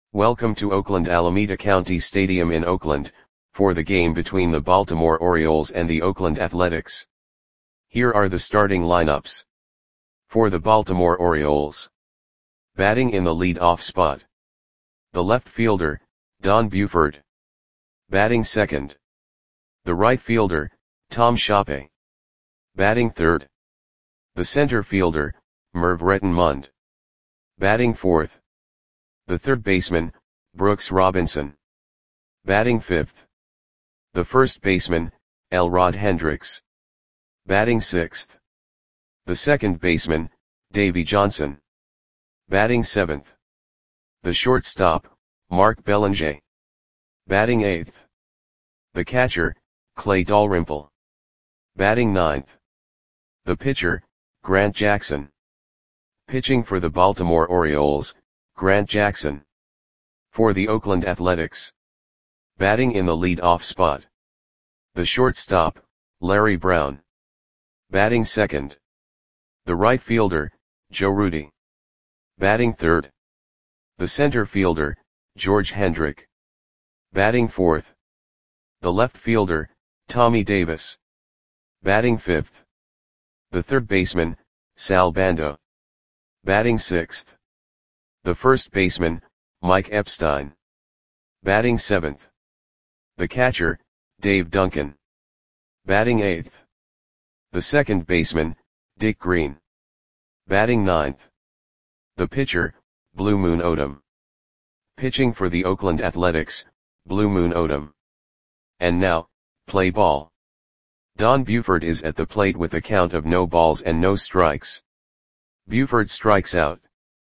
Welcome to Oakland Alameda County Stadium in Oakland, for the game between the Baltimore Orioles and the Oakland Athletics. Here are the starting lineups. For the Baltimore Orioles. Batting in the lead-off spot. The left fielder, Don Buford. Batting second. The right fielder, Tom Shoppe. Batting third. The center fielder, Merv Rettenmund. Batting fourth. The third baseman, Brooks Robinson. Batting fifth. The first baseman, Elrod Hendricks. Batting sixth. The second baseman, Davey Johnson. Batting seventh. The shortstop, Mark Belanger. Batting eighth. The catcher, Clay Dalrymple. Batting ninth. The pitcher, Grant Jackson. Pitching for the Baltimore Orioles, Grant Jackson. For the Oakland Athletics. Batting in the lead-off spot. The shortstop, Larry Brown. Batting second. The right fielder, Joe Rudi. Batting third. The center fielder, George Hendrick. Batting fourth. The left fielder, Tommy Davis. Batting fifth. The third baseman, Sal Bando. Batting sixth. The first baseman, Mike Epstein. Batting seventh. The catcher, Dave Duncan. Batting eighth. The second baseman, Dick Green. Batting ninth. The pitcher, Blue Moon Odom. Pitching for the Oakland Athletics, Blue Moon Odom. And now, play ball. Don Buford is at the plate with a count of no balls and no strikes. Buford strikes out.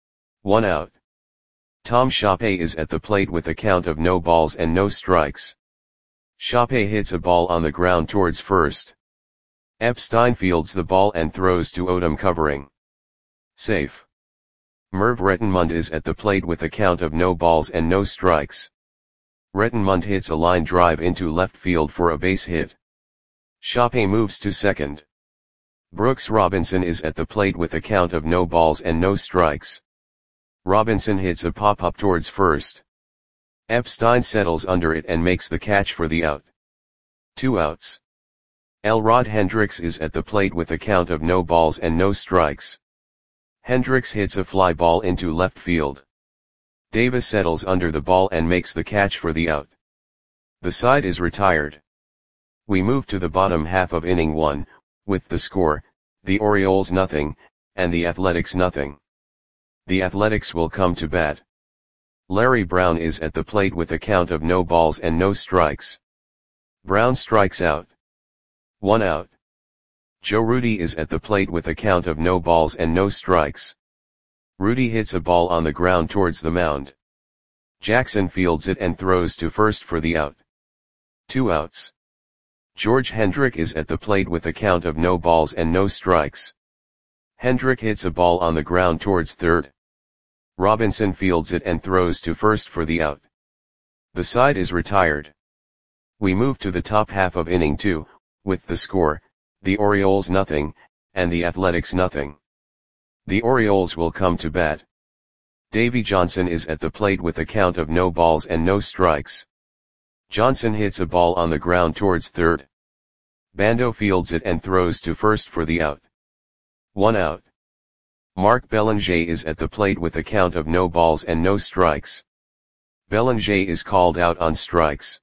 1 out. Tom Shoppe is at the plate with a count of no balls and no strikes. Shoppe hits a ball on the ground towards first. Epstein fields the ball and throws to Odom covering. Safe. Merv Rettenmund is at the plate with a count of no balls and no strikes. Rettenmund hits a line drive into left field for a base hit. Shoppe moves to second. Brooks Robinson is at the plate with a count of no balls and no strikes. Robinson hits a pop-up towards first. Epstein settles under it and makes the catch for the out. 2 outs. Elrod Hendricks is at the plate with a count of no balls and no strikes. Hendricks hits a fly ball into left field. Davis settles under the ball and makes the catch for the out. The side is retired. We move to the bottom half of inning 1, with the score, the Orioles nothing, and the Athletics nothing. The Athletics will come to bat. Larry Brown is at the plate with a count of no balls and no strikes. Brown strikes out. 1 out. Joe Rudi is at the plate with a count of no balls and no strikes. Rudi hits a ball on the ground towards the mound. Jackson fields it and throws to first for the out. 2 outs. George Hendrick is at the plate with a count of no balls and no strikes. Hendrick hits a ball on the ground towards third. Robinson fields it and throws to first for the out. The side is retired. We move to the top half of inning 2, with the score, the Orioles nothing, and the Athletics nothing. The Orioles will come to bat. Davey Johnson is at the plate with a count of no balls and no strikes. Johnson hits a ball on the ground towards third. Bando fields it and throws to first for the out. 1 out. Mark Belanger is at the plate with a count of no balls and no strikes. Belanger is called out on strikes.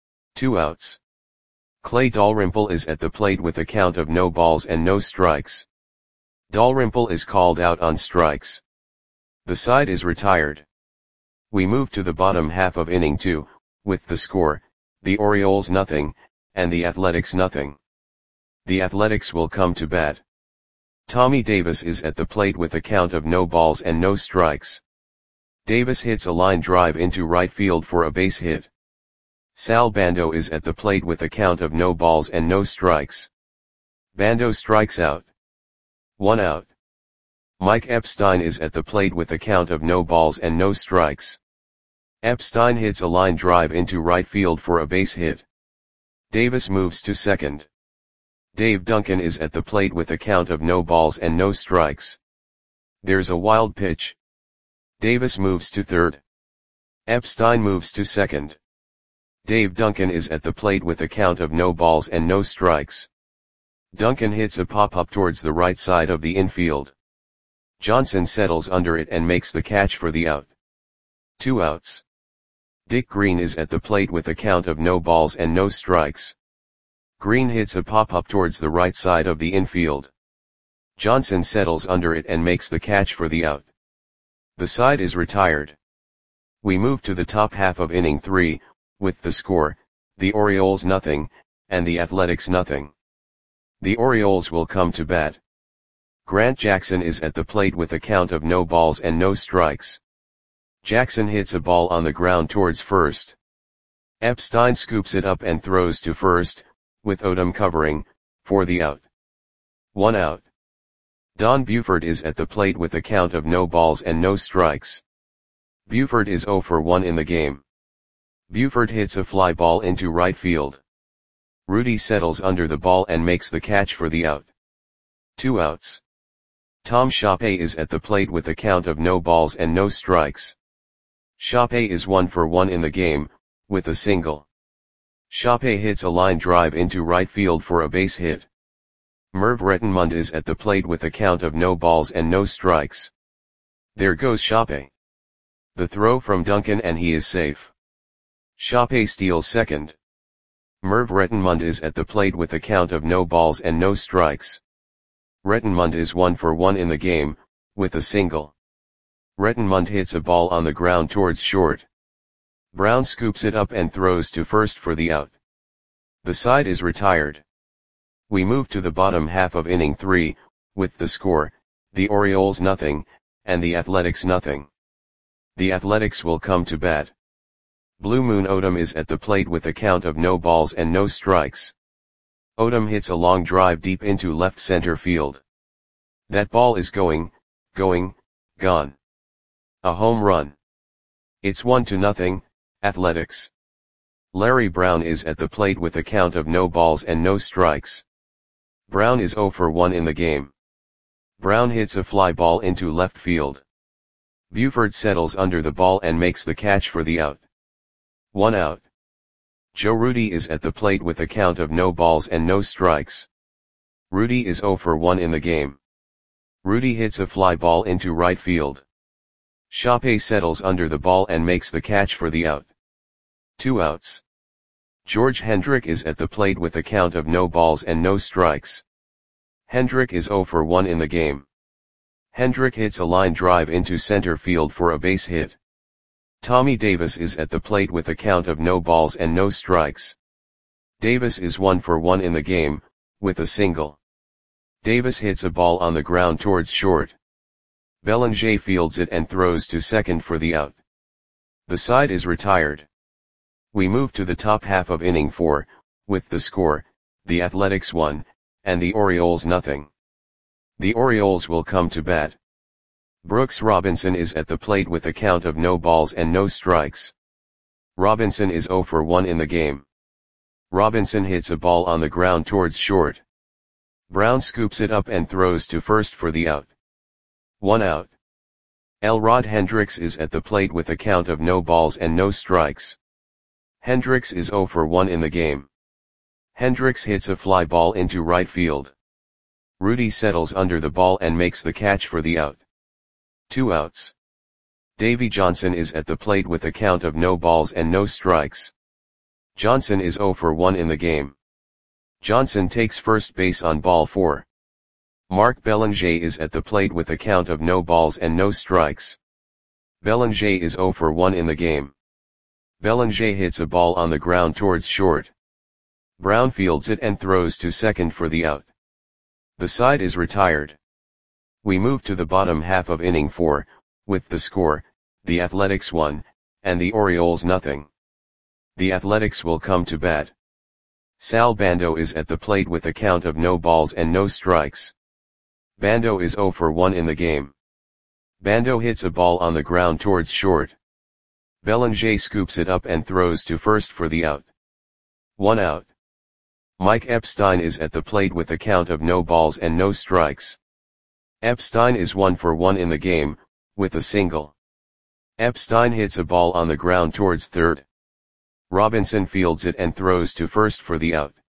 2 outs. Clay Dalrymple is at the plate with a count of no balls and no strikes. Dalrymple is called out on strikes. The side is retired. We move to the bottom half of inning 2, with the score, the Orioles nothing, and the Athletics nothing. The Athletics will come to bat. Tommy Davis is at the plate with a count of no balls and no strikes. Davis hits a line drive into right field for a base hit. Sal Bando is at the plate with a count of no balls and no strikes. Bando strikes out. 1 out. Mike Epstein is at the plate with a count of no balls and no strikes. Epstein hits a line drive into right field for a base hit. Davis moves to second. Dave Duncan is at the plate with a count of no balls and no strikes. There's a wild pitch. Davis moves to third. Epstein moves to second. Dave Duncan is at the plate with a count of no balls and no strikes. Duncan hits a pop-up towards the right side of the infield. Johnson settles under it and makes the catch for the out. 2 outs. Dick Green is at the plate with a count of no balls and no strikes. Green hits a pop-up towards the right side of the infield. Johnson settles under it and makes the catch for the out. The side is retired. We move to the top half of inning 3, with the score, the Orioles nothing, and the Athletics nothing. The Orioles will come to bat. Grant Jackson is at the plate with a count of no balls and no strikes. Jackson hits a ball on the ground towards first. Epstein scoops it up and throws to first, with Odom covering, for the out. 1 out. Don Buford is at the plate with a count of no balls and no strikes. Buford is 0 for 1 in the game. Buford hits a fly ball into right field. Rudy settles under the ball and makes the catch for the out. 2 outs. Tom Shoppe is at the plate with a count of no balls and no strikes. Shoppe is 1 for 1 in the game, with a single. Shoppe hits a line drive into right field for a base hit. Merv Rettenmund is at the plate with a count of no balls and no strikes. There goes Shoppe. The throw from Duncan and he is safe. Shoppe steals second. Merv Rettenmund is at the plate with a count of no balls and no strikes. Rettenmund is 1 for 1 in the game, with a single. Rettenmund hits a ball on the ground towards short. Brown scoops it up and throws to first for the out. The side is retired. We move to the bottom half of inning 3, with the score, the Orioles nothing, and the Athletics nothing. The Athletics will come to bat. Blue Moon Odom is at the plate with a count of no balls and no strikes. Odom hits a long drive deep into left center field. That ball is gone. A home run. It's 1-0, Athletics. Larry Brown is at the plate with a count of no balls and no strikes. Brown is 0 for 1 in the game. Brown hits a fly ball into left field. Buford settles under the ball and makes the catch for the out. 1 out. Joe Rudi is at the plate with a count of no balls and no strikes. Rudi is 0 for 1 in the game. Rudi hits a fly ball into right field. Shoppe settles under the ball and makes the catch for the out. 2 outs. George Hendrick is at the plate with a count of no balls and no strikes. Hendrick is 0 for 1 in the game. Hendrick hits a line drive into center field for a base hit. Tommy Davis is at the plate with a count of no balls and no strikes. Davis is 1 for 1 in the game, with a single. Davis hits a ball on the ground towards short. Bellinger fields it and throws to second for the out. The side is retired. We move to the top half of inning 4, with the score, the Athletics 1, and the Orioles nothing. The Orioles will come to bat. Brooks Robinson is at the plate with a count of no balls and no strikes. Robinson is 0 for 1 in the game. Robinson hits a ball on the ground towards short. Brown scoops it up and throws to first for the out. 1 out. Elrod Hendricks is at the plate with a count of no balls and no strikes. Hendricks is 0 for 1 in the game. Hendricks hits a fly ball into right field. Rudi settles under the ball and makes the catch for the out. 2 outs. Davy Johnson is at the plate with a count of no balls and no strikes. Johnson is 0 for 1 in the game. Johnson takes first base on ball 4. Mark Bellinger is at the plate with a count of no balls and no strikes. Bellinger is 0 for 1 in the game. Bellinger hits a ball on the ground towards short. Brown fields it and throws to second for the out. The side is retired. We move to the bottom half of inning 4, with the score, the Athletics 1, and the Orioles nothing. The Athletics will come to bat. Sal Bando is at the plate with a count of no balls and no strikes. Bando is 0 for 1 in the game. Bando hits a ball on the ground towards short. Bellinger scoops it up and throws to first for the out. 1 out. Mike Epstein is at the plate with a count of no balls and no strikes. Epstein is 1 for 1 in the game, with a single. Epstein hits a ball on the ground towards third. Robinson fields it and throws to first for the out.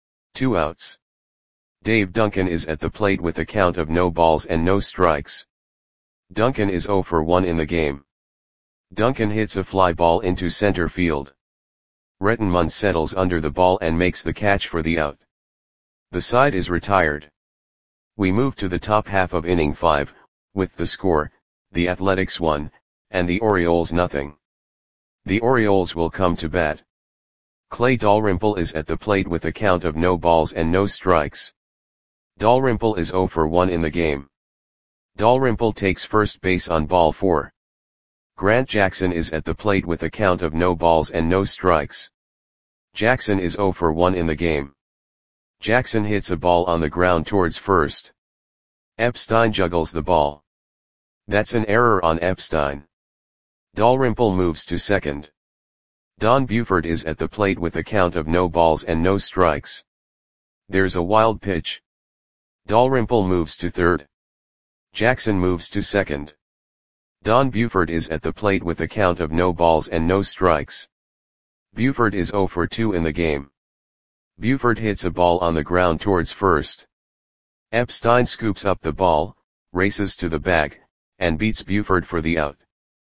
2 outs. Dave Duncan is at the plate with a count of no balls and no strikes. Duncan is 0 for 1 in the game. Duncan hits a fly ball into center field. Rettenmund settles under the ball and makes the catch for the out. The side is retired. We move to the top half of inning 5, with the score, the Athletics 1, and the Orioles nothing. The Orioles will come to bat. Clay Dalrymple is at the plate with a count of no balls and no strikes. Dalrymple is 0 for 1 in the game. Dalrymple takes first base on ball 4. Grant Jackson is at the plate with a count of no balls and no strikes. Jackson is 0 for 1 in the game. Jackson hits a ball on the ground towards first. Epstein juggles the ball. That's an error on Epstein. Dalrymple moves to second. Don Buford is at the plate with a count of no balls and no strikes. There's a wild pitch. Dalrymple moves to third. Jackson moves to second. Don Buford is at the plate with a count of no balls and no strikes. Buford is 0 for 2 in the game. Buford hits a ball on the ground towards first. Epstein scoops up the ball, races to the bag, and beats Buford for the out.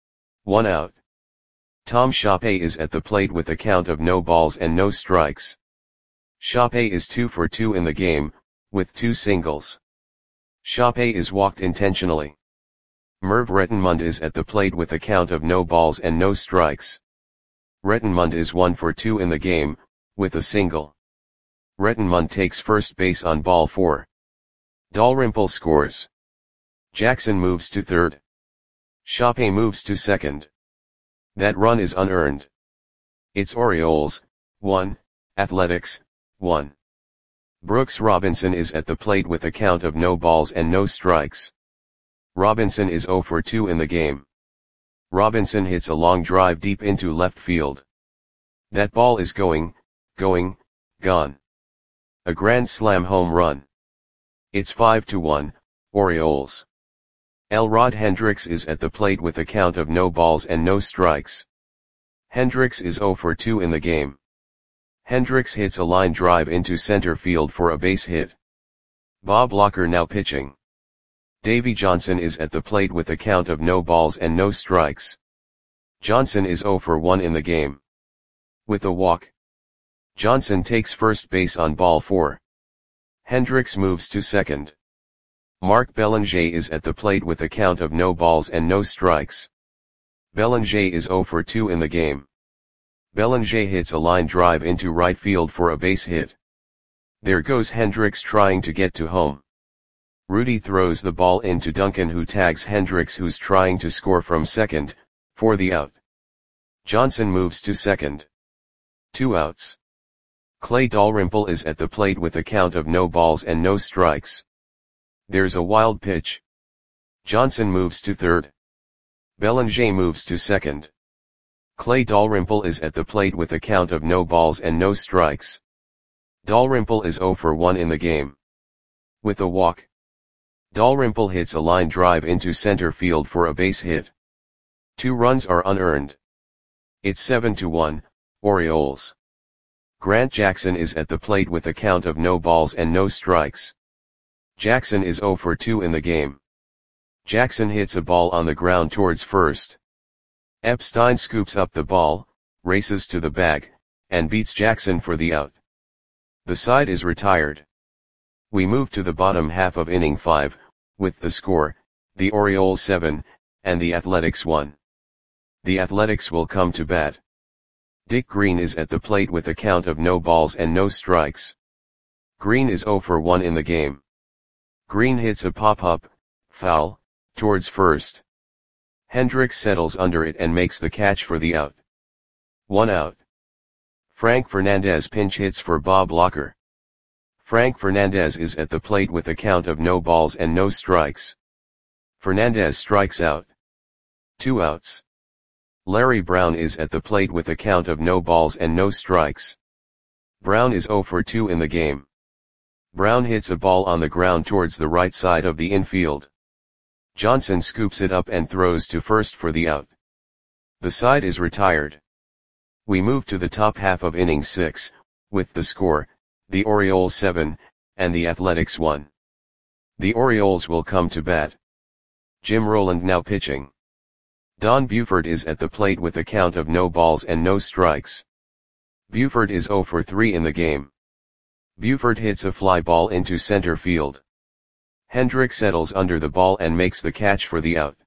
1 out. Tom Shoppe is at the plate with a count of no balls and no strikes. Shoppe is 2 for 2 in the game, with 2 singles. Shoppe is walked intentionally. Merv Rettenmund is at the plate with a count of no balls and no strikes. Rettenmund is 1 for 2 in the game, with a single. Rettenmund takes first base on ball 4. Dalrymple scores. Jackson moves to third. Shoppe moves to second. That run is unearned. It's Orioles, 1, Athletics, 1. Brooks Robinson is at the plate with a count of no balls and no strikes. Robinson is 0 for 2 in the game. Robinson hits a long drive deep into left field. That ball is gone. A grand slam home run. It's 5-1, Orioles. Elrod Hendricks is at the plate with a count of no balls and no strikes. Hendricks is 0 for 2 in the game. Hendricks hits a line drive into center field for a base hit. Bob Locker now pitching. Davey Johnson is at the plate with a count of no balls and no strikes. Johnson is 0 for 1 in the game. With a walk. Johnson takes first base on ball 4. Hendricks moves to second. Mark Belanger is at the plate with a count of no balls and no strikes. Belanger is 0 for 2 in the game. Belanger hits a line drive into right field for a base hit. There goes Hendricks trying to get to home. Rudy throws the ball into Duncan, who tags Hendricks, who's trying to score from second, for the out. Johnson moves to second. 2 outs. Clay Dalrymple is at the plate with a count of no balls and no strikes. There's a wild pitch. Johnson moves to third. Belanger moves to second. Clay Dalrymple is at the plate with a count of no balls and no strikes. Dalrymple is 0 for 1 in the game. With a walk. Dalrymple hits a line drive into center field for a base hit. 2 runs are unearned. It's 7-1, Orioles. Grant Jackson is at the plate with a count of no balls and no strikes. Jackson is 0 for 2 in the game. Jackson hits a ball on the ground towards first. Epstein scoops up the ball, races to the bag, and beats Jackson for the out. The side is retired. We move to the bottom half of inning 5, with the score, the Orioles 7, and the Athletics 1. The Athletics will come to bat. Dick Green is at the plate with a count of no balls and no strikes. Green is 0 for 1 in the game. Green hits a pop-up, foul, towards first. Hendricks settles under it and makes the catch for the out. 1 out. Frank Fernandez pinch hits for Bob Locker. Frank Fernandez is at the plate with a count of no balls and no strikes. Fernandez strikes out. 2 outs. Larry Brown is at the plate with a count of no balls and no strikes. Brown is 0 for 2 in the game. Brown hits a ball on the ground towards the right side of the infield. Johnson scoops it up and throws to first for the out. The side is retired. We move to the top half of inning 6, with the score, the Orioles 7, and the Athletics 1. The Orioles will come to bat. Jim Rowland now pitching. Don Buford is at the plate with a count of no balls and no strikes. Buford is 0 for 3 in the game. Buford hits a fly ball into center field. Hendrick settles under the ball and makes the catch for the out.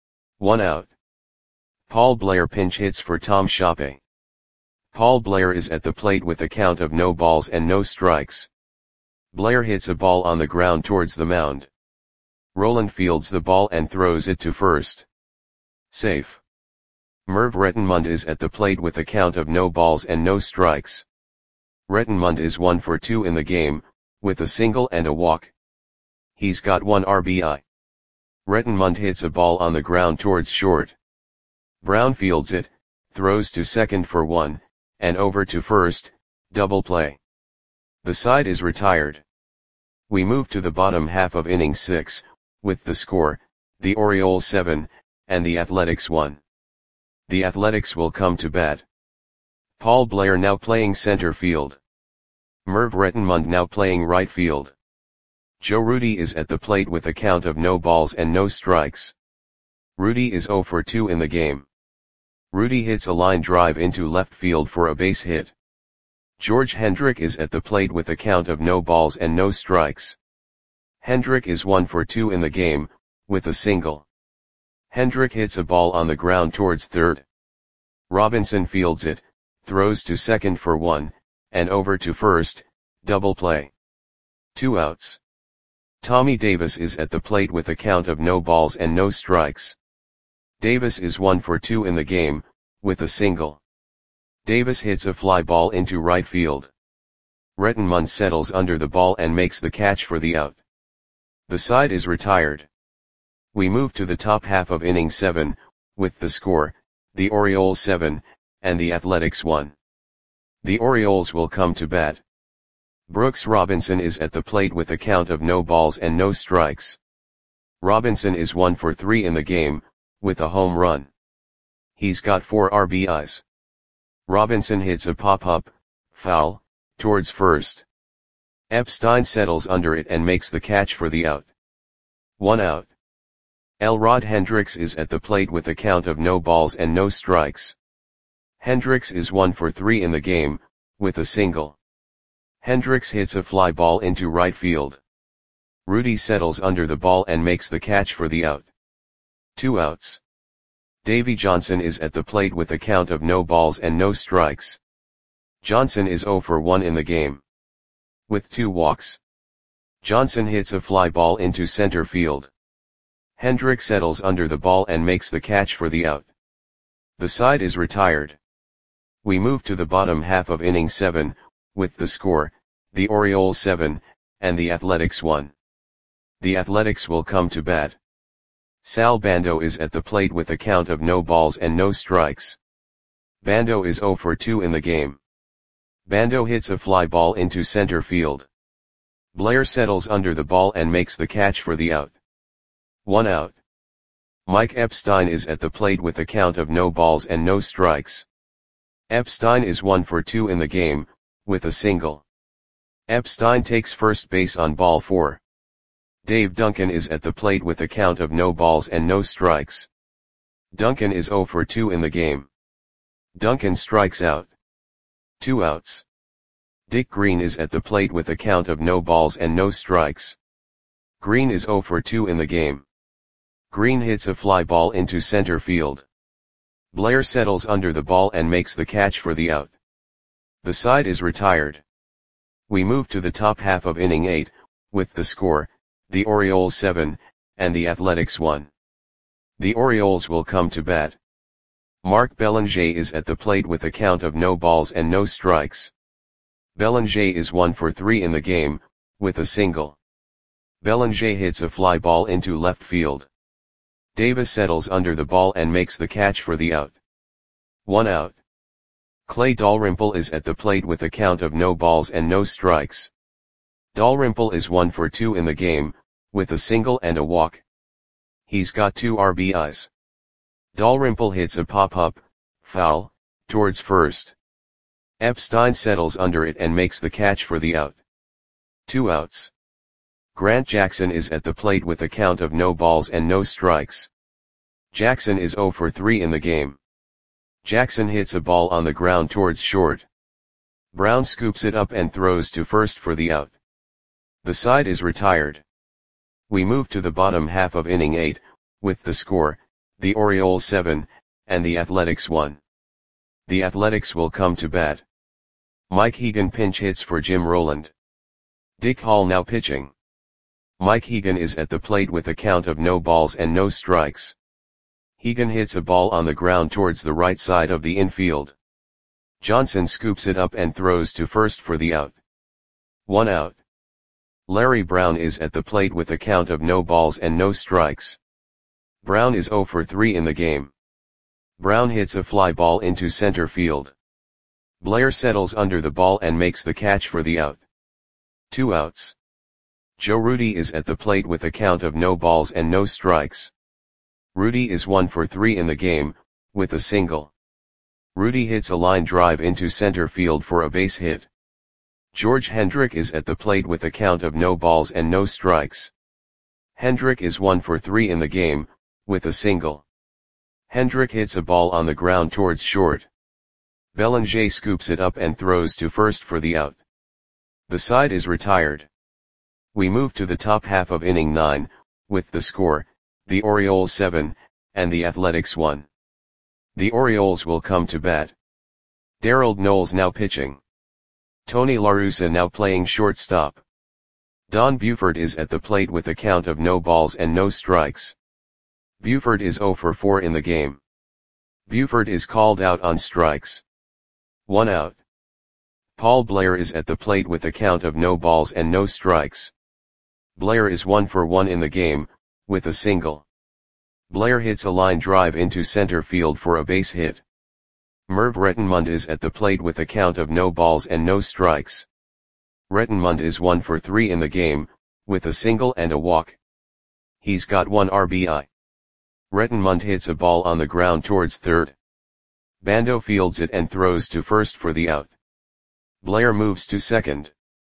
1 out. Paul Blair pinch hits for Tom Shoppe. Paul Blair is at the plate with a count of no balls and no strikes. Blair hits a ball on the ground towards the mound. Rowland fields the ball and throws it to first. Safe. Merv Rettenmund is at the plate with a count of no balls and no strikes. Rettenmund is 1 for 2 in the game, with a single and a walk. He's got 1 RBI. Rettenmund hits a ball on the ground towards short. Brown fields it, throws to second for 1, and over to first, double play. The side is retired. We move to the bottom half of inning 6, with the score, the Orioles 7, and the Athletics 1. The Athletics will come to bat. Paul Blair now playing center field. Merv Rettenmund now playing right field. Joe Rudi is at the plate with a count of no balls and no strikes. Rudi is 0 for 2 in the game. Rudi hits a line drive into left field for a base hit. George Hendrick is at the plate with a count of no balls and no strikes. Hendrick is 1 for 2 in the game, with a single. Hendrick hits a ball on the ground towards third. Robinson fields it, throws to second for 1, and over to first, double play. 2 outs. Tommy Davis is at the plate with a count of no balls and no strikes. Davis is 1 for 2 in the game, with a single. Davis hits a fly ball into right field. Rettenmund settles under the ball and makes the catch for the out. The side is retired. We move to the top half of inning 7, with the score, the Orioles 7, and the Athletics 1. The Orioles will come to bat. Brooks Robinson is at the plate with a count of no balls and no strikes. Robinson is 1 for 3 in the game, with a home run. He's got 4 RBIs. Robinson hits a pop-up, foul, towards first. Epstein settles under it and makes the catch for the out. 1 out. Elrod Hendricks is at the plate with a count of no balls and no strikes. Hendricks is 1 for 3 in the game, with a single. Hendricks hits a fly ball into right field. Rudi settles under the ball and makes the catch for the out. 2 outs. Davey Johnson is at the plate with a count of no balls and no strikes. Johnson is 0 for 1 in the game. With 2 walks. Johnson hits a fly ball into center field. Hendrick settles under the ball and makes the catch for the out. The side is retired. We move to the bottom half of inning 7, with the score, the Orioles 7, and the Athletics 1. The Athletics will come to bat. Sal Bando is at the plate with a count of no balls and no strikes. Bando is 0 for 2 in the game. Bando hits a fly ball into center field. Blair settles under the ball and makes the catch for the out. 1 out. Mike Epstein is at the plate with a count of no balls and no strikes. Epstein is 1 for 2 in the game, with a single. Epstein takes first base on ball 4. Dave Duncan is at the plate with a count of no balls and no strikes. Duncan is 0 for 2 in the game. Duncan strikes out. 2 outs. Dick Green is at the plate with a count of no balls and no strikes. Green is 0 for 2 in the game. Green hits a fly ball into center field. Blair settles under the ball and makes the catch for the out. The side is retired. We move to the top half of inning 8, with the score, the Orioles 7, and the Athletics 1. The Orioles will come to bat. Mark Belanger is at the plate with a count of no balls and no strikes. Belanger is 1 for 3 in the game, with a single. Belanger hits a fly ball into left field. Davis settles under the ball and makes the catch for the out. 1 out. Clay Dalrymple is at the plate with a count of no balls and no strikes. Dalrymple is 1 for 2 in the game, with a single and a walk. He's got 2 RBIs. Dalrymple hits a pop-up, foul, towards first. Epstein settles under it and makes the catch for the out. 2 outs. Grant Jackson is at the plate with a count of no balls and no strikes. Jackson is 0 for 3 in the game. Jackson hits a ball on the ground towards short. Brown scoops it up and throws to first for the out. The side is retired. We move to the bottom half of inning 8, with the score, the Orioles 7, and the Athletics 1. The Athletics will come to bat. Mike Hegan pinch hits for Jim Rowland. Dick Hall now pitching. Mike Hegan is at the plate with a count of no balls and no strikes. Hegan hits a ball on the ground towards the right side of the infield. Johnson scoops it up and throws to first for the out. 1 out. Larry Brown is at the plate with a count of no balls and no strikes. Brown is 0 for 3 in the game. Brown hits a fly ball into center field. Blair settles under the ball and makes the catch for the out. 2 outs. Joe Rudi is at the plate with a count of no balls and no strikes. Rudi is 1 for 3 in the game, with a single. Rudi hits a line drive into center field for a base hit. George Hendrick is at the plate with a count of no balls and no strikes. Hendrick is 1 for 3 in the game, with a single. Hendrick hits a ball on the ground towards short. Bellinger scoops it up and throws to first for the out. The side is retired. We move to the top half of inning 9, with the score, the Orioles 7, and the Athletics 1. The Orioles will come to bat. Darrell Knowles now pitching. Tony La Russa now playing shortstop. Don Buford is at the plate with a count of no balls and no strikes. Buford is 0 for 4 in the game. Buford is called out on strikes. 1 out. Paul Blair is at the plate with a count of no balls and no strikes. Blair is 1 for 1 in the game, with a single. Blair hits a line drive into center field for a base hit. Merv Rettenmund is at the plate with a count of no balls and no strikes. Rettenmund is 1 for 3 in the game, with a single and a walk. He's got 1 RBI. Rettenmund hits a ball on the ground towards third. Bando fields it and throws to first for the out. Blair moves to second.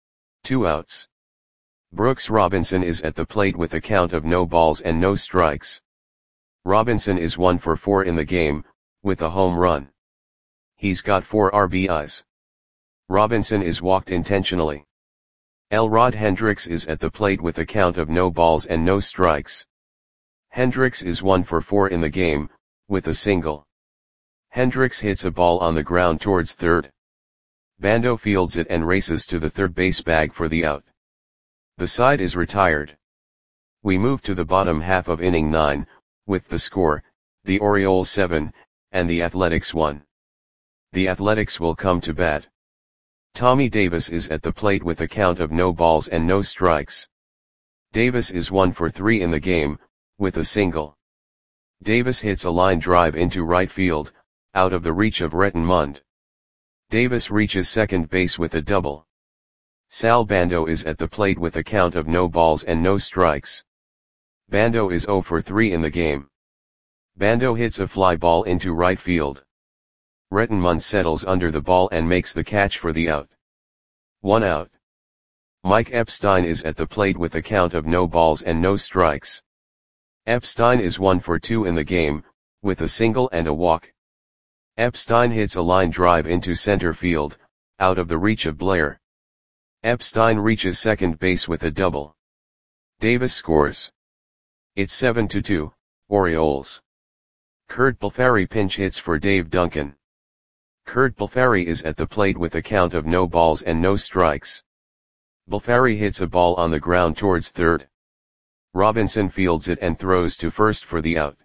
2 outs. Brooks Robinson is at the plate with a count of no balls and no strikes. Robinson is 1 for 4 in the game, with a home run. He's got 4 RBIs. Robinson is walked intentionally. Elrod Hendricks is at the plate with a count of no balls and no strikes. Hendricks is 1 for 4 in the game, with a single. Hendricks hits a ball on the ground towards third. Bando fields it and races to the third base bag for the out. The side is retired. We move to the bottom half of inning 9, with the score, the Orioles 7, and the Athletics 1. The Athletics will come to bat. Tommy Davis is at the plate with a count of no balls and no strikes. Davis is 1 for 3 in the game, with a single. Davis hits a line drive into right field, out of the reach of Rettenmund. Davis reaches second base with a double. Sal Bando is at the plate with a count of no balls and no strikes. Bando is 0 for 3 in the game. Bando hits a fly ball into right field. Rettenmund settles under the ball and makes the catch for the out. 1 out. Mike Epstein is at the plate with a count of no balls and no strikes. Epstein is 1 for 2 in the game, with a single and a walk. Epstein hits a line drive into center field, out of the reach of Blair. Epstein reaches second base with a double. Davis scores. It's 7-2, Orioles. Curt Palfari pinch hits for Dave Duncan. Curt Palfari is at the plate with a count of no balls and no strikes. Palfari hits a ball on the ground towards third. Robinson fields it and throws to first for the out.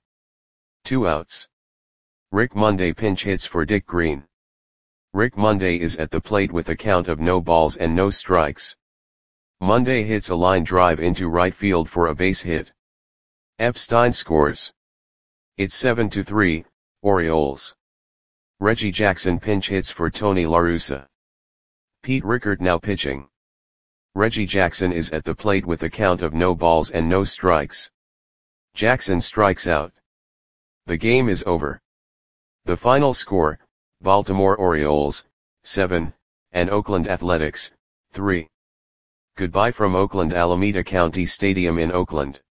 2 outs. Rick Monday pinch hits for Dick Green. Rick Monday is at the plate with a count of no balls and no strikes. Monday hits a line drive into right field for a base hit. Epstein scores. It's 7-3, Orioles. Reggie Jackson pinch hits for Tony La Russa. Pete Rickard now pitching. Reggie Jackson is at the plate with a count of no balls and no strikes. Jackson strikes out. The game is over. The final score, Baltimore Orioles, 7, and Oakland Athletics, 3. Goodbye from Oakland Alameda County Stadium in Oakland.